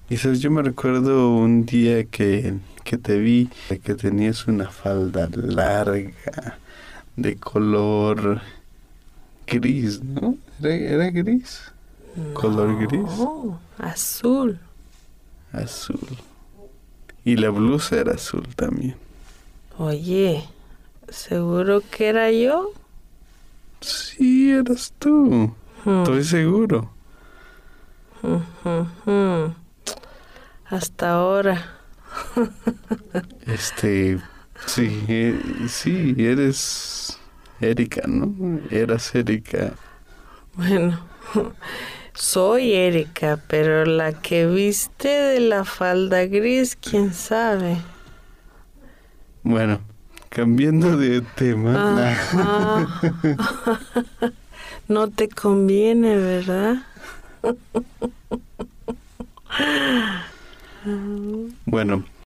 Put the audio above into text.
Y sabes, yo me recuerdo un día que te vi, que tenías una falda larga, de color gris, ¿no? ¿Era gris? ¿Color gris? No, azul. Azul. Y la blusa era azul también. Oye, ¿seguro que era yo? Sí, eras tú. Hmm, Estoy seguro. hmm. Hasta ahora. Este, sí, sí, eres Erika, ¿no? Eras Erika. Bueno, soy Erika, pero la que viste de la falda gris, quién sabe. Bueno, cambiando de tema. Ajá. No te conviene, ¿verdad? Bueno,